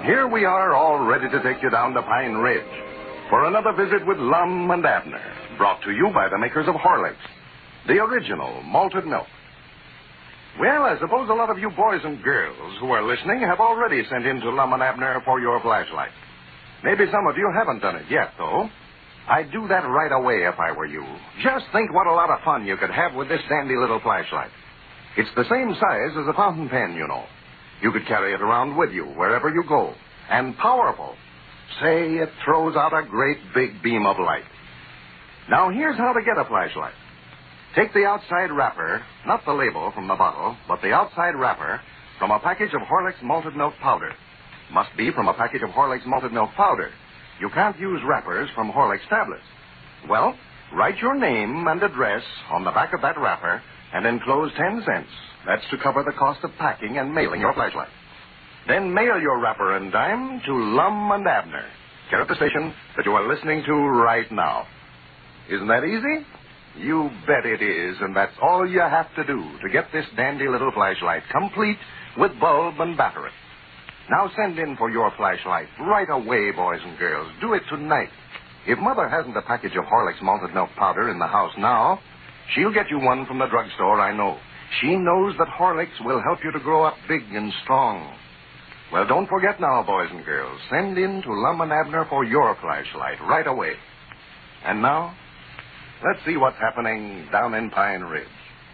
Here we are, all ready to take you down to Pine Ridge for another visit with Lum and Abner, brought to you by the makers of Horlicks, the original malted milk. Well, I suppose a lot of you boys and girls who are listening have already sent in to Lum and Abner for your flashlight. Maybe some of you haven't done it yet, though. I'd do that right away if I were you. Just think what a lot of fun you could have with this dandy little flashlight. It's the same size as a fountain pen, you know. You could carry it around with you wherever you go. And powerful. Say, it throws out a great big beam of light. Now, here's how to get a flashlight. Take the outside wrapper, not the label from the bottle, but the outside wrapper from a package of Horlicks malted milk powder. Must be from a package of Horlicks malted milk powder. You can't use wrappers from Horlicks tablets. Well, write your name and address on the back of that wrapper and enclose 10 cents. That's to cover the cost of packing and mailing your flashlight. Then mail your wrapper and dime to Lum and Abner, care at the station that you are listening to right now. Isn't that easy? You bet it is, and that's all you have to do to get this dandy little flashlight, complete with bulb and battery. Now send in for your flashlight right away, boys and girls. Do it tonight. If Mother hasn't a package of Horlicks malted milk powder in the house now, she'll get you one from the drugstore, I know. She knows that Horlicks will help you to grow up big and strong. Well, don't forget now, boys and girls. Send in to Lum and Abner for your flashlight right away. And now, let's see what's happening down in Pine Ridge.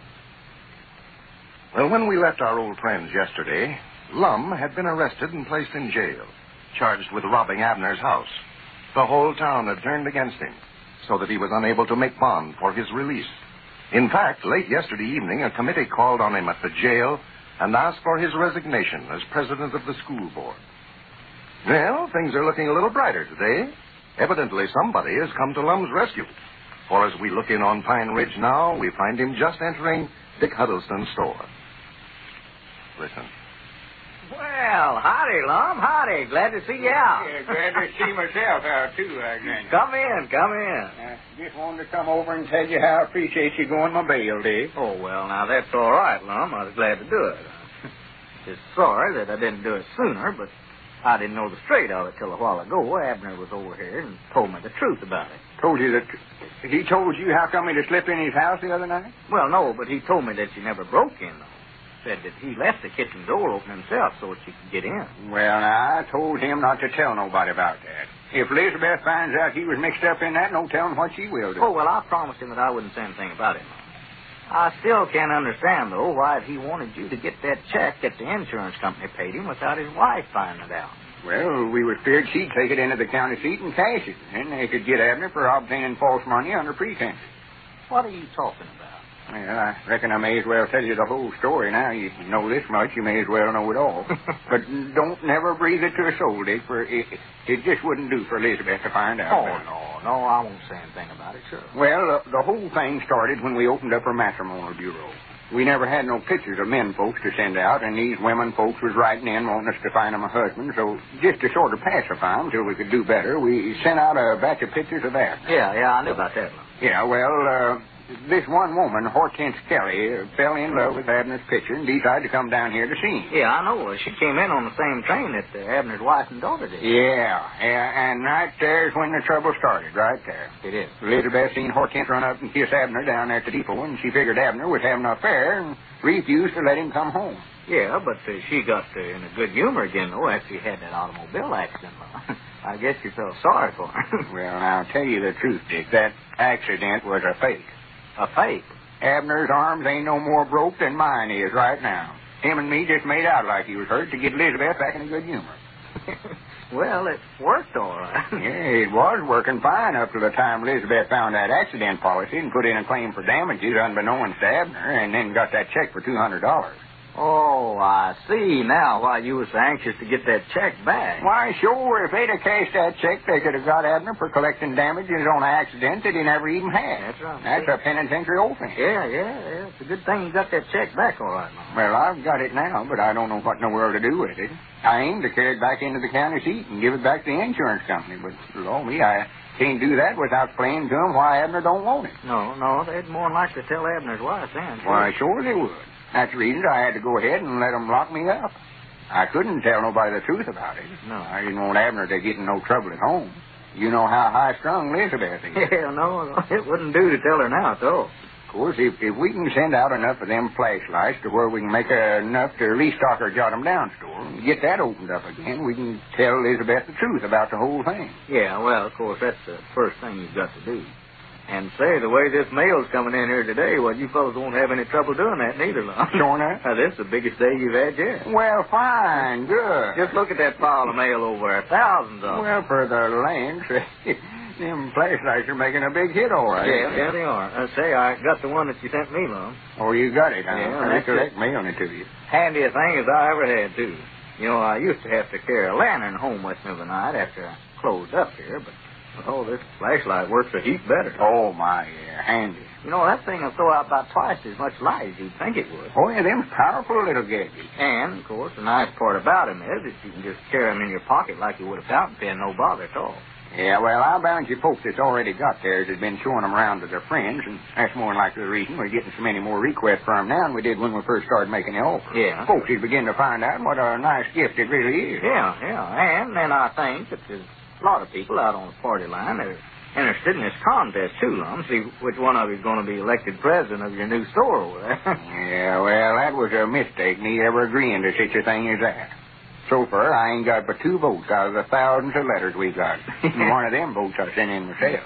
Well, when we left our old friends yesterday, Lum had been arrested and placed in jail, charged with robbing Abner's house. The whole town had turned against him, so that he was unable to make bond for his release. In fact, late yesterday evening, a committee called on him at the jail and asked for his resignation as president of the school board. Well, things are looking a little brighter today. Evidently, somebody has come to Lum's rescue. For as we look in on Pine Ridge now, we find him just entering Dick Huddleston's store. Listen. Well, howdy, Lum. Howdy. Glad to see you out. Yeah, glad to see myself out, too, Alexander. Come in. Just wanted to come over and tell you how I appreciate you going my bail, Dick. Oh, well, now, that's all right, Lum. I was glad to do it. Just sorry that I didn't do it sooner, but I didn't know the straight of it till a while ago. Abner was over here and told me the truth about it. Told you that... He told you how come he to slip in his house the other night? Well, no, but he told me that you never broke in, though. Said that he left the kitchen door open himself so that you could get in. Well, now, I told him not to tell nobody about that. If Elizabeth finds out he was mixed up in that, no telling what she will do. Oh, well, I promised him that I wouldn't say anything about it. I still can't understand, though, why he wanted you to get that check that the insurance company paid him without his wife finding it out. Well, we were feared she'd take it into the county seat and cash it. And they could get Abner for obtaining false money under pretense. What are you talking about? Well, I reckon I may as well tell you the whole story now. You know this much, you may as well know it all. But don't never breathe it to a soul, Dick, for it just wouldn't do for Elizabeth to find out. Oh, no, I won't say anything about it, sure. Well, the whole thing started when we opened up our matrimonial bureau. We never had no pictures of men folks to send out, and these women folks was writing in wanting us to find them a husband, so just to sort of pacify them till we could do better, we sent out a batch of pictures of Abner. Yeah, I knew about that. Yeah, well, this one woman, Hortense Kelly, fell in love with Abner's picture and decided to come down here to see him. Yeah, I know. She came in on the same train that Abner's wife and daughter did. Yeah, and right there's when the trouble started, right there. It is. Elizabeth seen Hortense run up and kiss Abner down there at the depot, and she figured Abner was having an affair and refused to let him come home. Yeah, but she got in a good humor again, though, after he had that automobile accident. I guess you felt sorry for her. Well, now, I'll tell you the truth, Dick. That accident was a fake. A fake? Abner's arms ain't no more broke than mine is right now. Him and me just made out like he was hurt to get Elizabeth back in a good humor. Well, it worked all right. Yeah, it was working fine up to the time Elizabeth found that accident policy and put in a claim for damages unbeknownst to Abner and then got that check for $200. Oh, I see now why you were so anxious to get that check back. Why, sure, if they'd have cashed that check, they could have got Abner for collecting damages on an accident that he never even had. That's right. That's a penitentiary offense. Yeah. It's a good thing you got that check back all right now. Well, I've got it now, but I don't know what in the world to do with it. I aim to carry it back into the county seat and give it back to the insurance company, but, Lord me, I can't do that without explaining to them why Abner don't want it. No, they'd more than likely tell Abner's wife then. Why, sure they would. That's the reason I had to go ahead and let them lock me up. I couldn't tell nobody the truth about it. No. I didn't want Abner to get in no trouble at home. You know how high-strung Elizabeth is. Hell, no, it wouldn't do to tell her now, though. Of course, if we can send out enough of them flashlights to where we can make enough to restock our Jot 'em Down store and get that opened up again, we can tell Elizabeth the truth about the whole thing. Yeah, well, of course, that's the first thing you've got to do. And say, the way this mail's coming in here today, well, you fellows won't have any trouble doing that neither, Lum. Sure enough. This is the biggest day you've had yet. Well, fine, good. Just look at that pile of mail over there. Thousands of them. Well, for the land, them flashlights are making a big hit, all right. Yeah, they are. Say, I got the one that you sent me, Lum. Oh, you got it, huh? Yeah, I that's recollect mailing it to you. Handiest thing as I ever had, too. You know, I used to have to carry a lantern home with me overnight after I closed up here, but, oh, this flashlight works a heap better. Oh, my, yeah, handy. You know, that thing will throw out about twice as much light as you'd think it would. Oh, yeah, them's powerful little gadgets. And, of course, the nice part about them is that you can just carry them in your pocket like you would a fountain pen, no bother at all. Yeah, well, I'll bound you folks that's already got theirs has been showing them around to their friends, and that's more than likely the reason we're getting so many more requests for them now than we did when we first started making the offer. Yeah. Folks is beginning to find out what a nice gift it really is. Yeah. And then I think that there's a lot of people out on the party line that are interested in this contest, too, Lum. See which one of you is going to be elected president of your new store over there. Yeah, well, that was a mistake, me ever agreeing to such a thing as that. So far, I ain't got but 2 votes out of the thousands of letters we got. And one of them votes I sent in myself.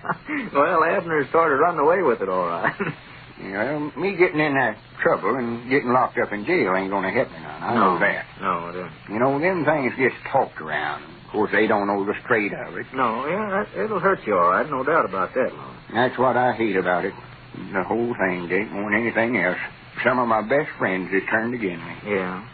Well, Abner started running away with it, all right. You know, me getting in that trouble and getting locked up in jail ain't going to help me none. I know that. No, it isn't. You know, them things gets talked around. Of course, they don't know the straight of it. No, yeah, it'll hurt you, all right. No doubt about that, Lum. That's what I hate about it. The whole thing, Dick, more than anything else. Some of my best friends has turned against me. Yeah.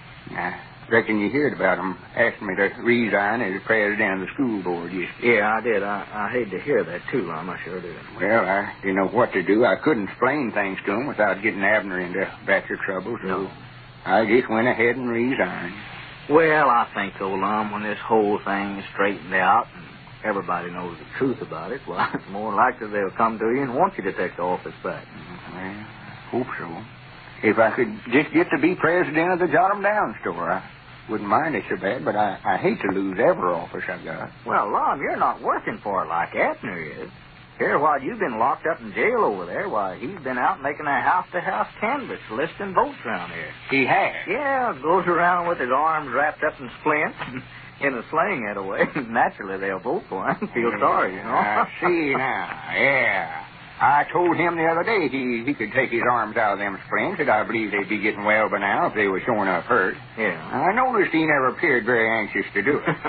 I reckon you heard about them asking me to resign as president of the school board yesterday. Yeah, I did. I hate to hear that, too, Lum. I sure did. Well, I didn't know what to do. I couldn't explain things to them without getting Abner into a batch of trouble, so No. I just went ahead and resigned. Well, I think, though, Lum, when this whole thing is straightened out and everybody knows the truth about it, well, it's more likely they'll come to you and want you to take the office back. Well, I hope so. If I could just get to be president of the Jot 'em Down store, I wouldn't mind it so bad, but I hate to lose every office I got. Well, Lum, you're not working for it like Abner is. Here, while you've been locked up in jail over there, why, he's been out making a house-to-house canvass listing votes around here. He has? Yeah, goes around with his arms wrapped up in splints in a sling that way. Naturally, they'll vote for him. Feel sorry, you know. I see now, yeah. I told him the other day he could take his arms out of them splints, that I believe they'd be getting well by now if they were showing up hurt. Yeah. I noticed he never appeared very anxious to do it.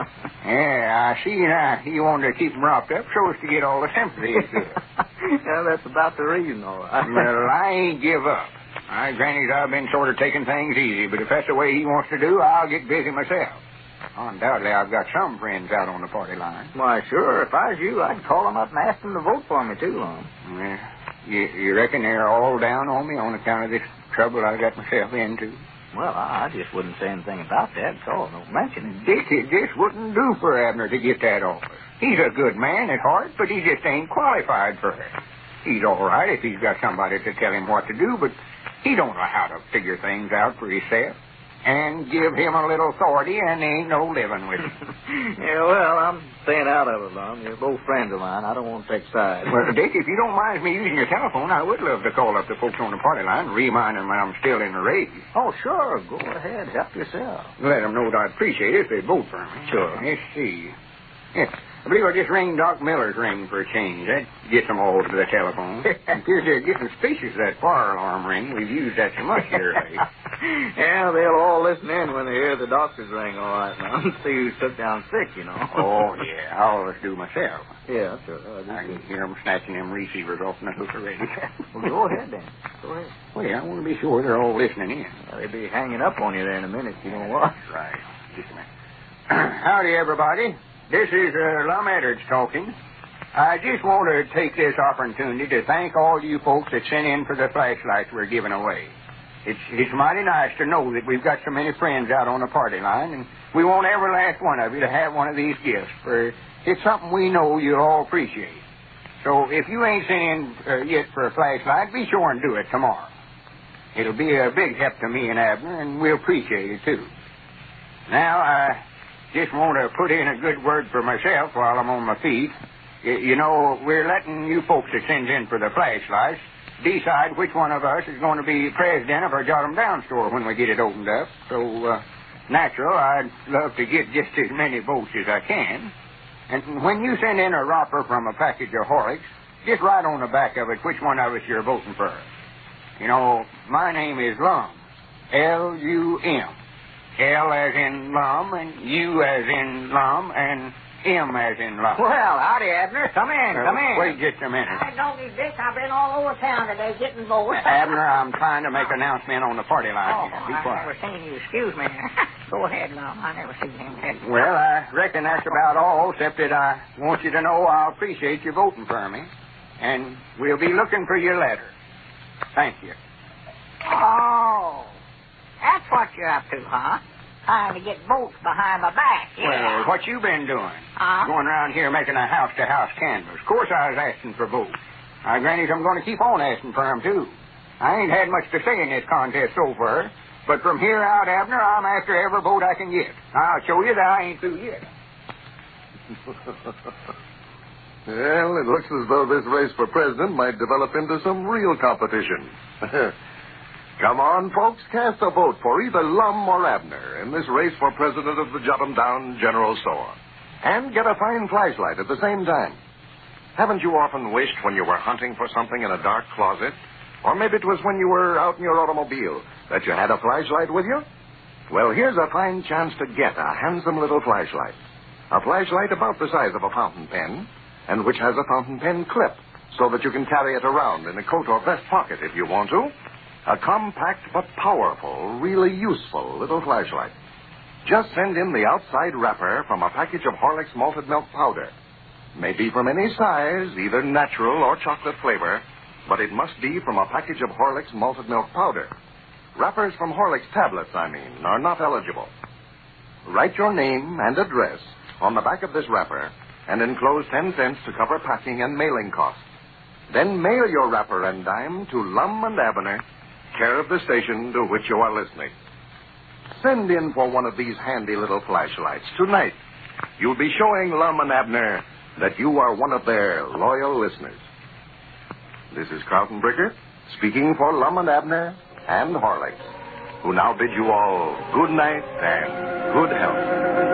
Yeah, I see now he wanted to keep them wrapped up so as to get all the sympathy he could. Yeah, that's about the reason, all right. Well, I ain't give up. Granny's I've been sort of taking things easy, but if that's the way he wants to do, I'll get busy myself. Undoubtedly, I've got some friends out on the party line. Why, sure. If I was you, I'd call them up and ask them to vote for me, too, Lum. Well, you reckon they're all down on me on account of this trouble I got myself into? Well, I just wouldn't say anything about that at all. Don't mention it. Dick, it just wouldn't do for Abner to get that office. He's a good man at heart, but he just ain't qualified for it. He's all right if he's got somebody to tell him what to do, but he don't know how to figure things out for himself. And give him a little authority, and ain't no living with him. Yeah, well, I'm staying out of it, Lum. You're both friends of mine. I don't want to take sides. Well, Dick, if you don't mind me using your telephone, I would love to call up the folks on the party line and remind them I'm still in the race. Oh, sure. Go ahead. Help yourself. Let them know that I'd appreciate it if they'd vote for me. Sure. Let's see. Yes, I believe I just rang Doc Miller's ring for a change. That gets them all to the telephone. Appears they're getting suspicious of that fire alarm ring. We've used that so much here lately. Yeah, they'll all listen in when they hear the doctor's ring, all right, now. See who's took down sick, you know. Oh, yeah. I always do myself. Yeah, sure. I can hear them snatching them receivers off the hook already. Well, go ahead, then. Go ahead. Well, yeah, I want to be sure they're all listening in. Well, they'll be hanging up on you there in a minute, you know what? That's right. Just a minute. Howdy, everybody. This is Lum Edwards talking. I just want to take this opportunity to thank all you folks that sent in for the flashlights we're giving away. It's mighty nice to know that we've got so many friends out on the party line, and we want every last one of you to have one of these gifts, for it's something we know you'll all appreciate. So if you ain't sent in yet for a flashlight, be sure and do it tomorrow. It'll be a big help to me and Abner, and we'll appreciate it, too. Now, I just want to put in a good word for myself while I'm on my feet. You know, we're letting you folks that sends in for the flashlights decide which one of us is going to be president of our Jot 'em Down store when we get it opened up. So, natural, I'd love to get just as many votes as I can. And when you send in a wrapper from a package of Horlicks, just write on the back of it which one of us you're voting for. You know, my name is Lum. L-U-M. L as in Lum, and U as in Lum, and M as in Lum. Well, howdy, Abner. Come in. Wait just a minute. I don't need this. I've been all over town today getting votes. Abner, I'm trying to make an announcement on the party line. Oh, Be I've quiet. never seen you. Excuse me. Go ahead, Lum. I never seen him. Well, I reckon that's about all, except that I want you to know I appreciate you voting for me. And we'll be looking for your letter. Thank you. Oh, that's what you're up to, huh? Trying to get votes behind my back. Yeah. Well, what you been doing? Huh? Going around here making a house-to-house canvass. Of course I was asking for votes. I granted I'm going to keep on asking for them, too. I ain't had much to say in this contest so far, but from here out, Abner, I'm after every vote I can get. I'll show you that I ain't through yet. Well, it looks as though this race for president might develop into some real competition. Come on, folks, cast a vote for either Lum or Abner in this race for president of the Jot 'em Down General Store. And get a fine flashlight at the same time. Haven't you often wished when you were hunting for something in a dark closet, or maybe it was when you were out in your automobile, that you had a flashlight with you? Well, here's a fine chance to get a handsome little flashlight. A flashlight about the size of a fountain pen, and which has a fountain pen clip, so that you can carry it around in a coat or vest pocket if you want to. A compact but powerful, really useful little flashlight. Just send in the outside wrapper from a package of Horlicks malted milk powder. May be from any size, either natural or chocolate flavor, but it must be from a package of Horlicks malted milk powder. Wrappers from Horlicks tablets, are not eligible. Write your name and address on the back of this wrapper and enclose 10 cents to cover packing and mailing costs. Then mail your wrapper and dime to Lum and Abner, care of the station to which you are listening. Send in for one of these handy little flashlights tonight. You'll be showing Lum and Abner that you are one of their loyal listeners. This is Carlton Bricker, speaking for Lum and Abner and Horlicks, who now bid you all good night and good health.